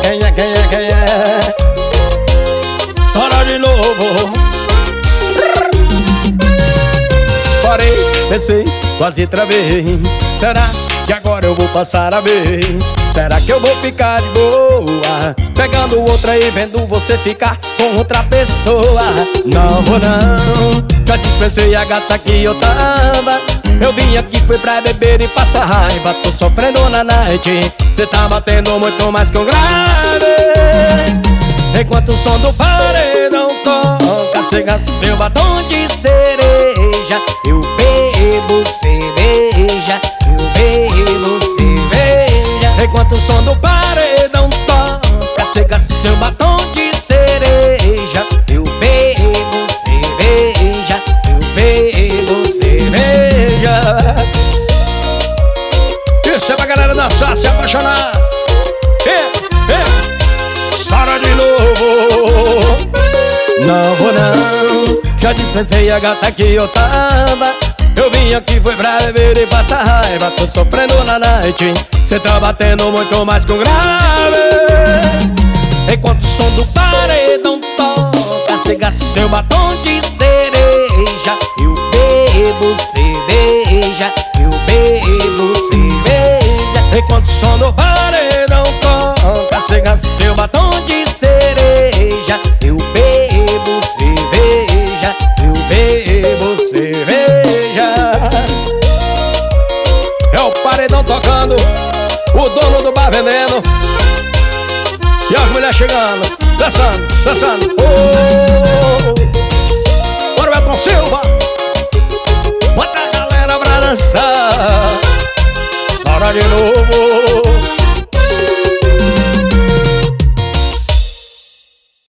quem é? Sora de novo. Parei, pensei, quase travei. Será que agora eu vou passar a vez? Será que eu vou ficar de boa pegando outra e vendo você ficar com outra pessoa? Não vou não, já dispensei a gata que eu tava. Eu vim aqui foi pra beber e passar raiva. Tô sofrendo na night, cê tá batendo muito mais que um grave. Enquanto o som do paredão toca, cê gasta seu batom de cereja. Eu bebo cerveja, eu bebo cerveja. Enquanto o som do paredão toca, cê gasta seu batom de cereja. Eu bebo cerveja, eu bebo cerveja. Isso é pra galera dançar, se apaixonar. Sora de novo. Não vou não, já dispensei a gata que eu tava. Eu vim aqui foi pra beber e passar raiva. Tô sofrendo na night, cê tá batendo muito mais que um grave. Enquanto o som do paredão toca, cê gasta o seu batom de cereja. Eu bebo cerveja, eu bebo cerveja. Enquanto o som do paredão toca, cê gasta o seu batom de cereja. Eu bebo cerveja, eu bebo cerveja. É o paredão tocando, o dono do bar vendendo e as mulheres chegando, dançando, dançando. Bora, Belton Silva, bota a galera pra dançar. Sora de novo.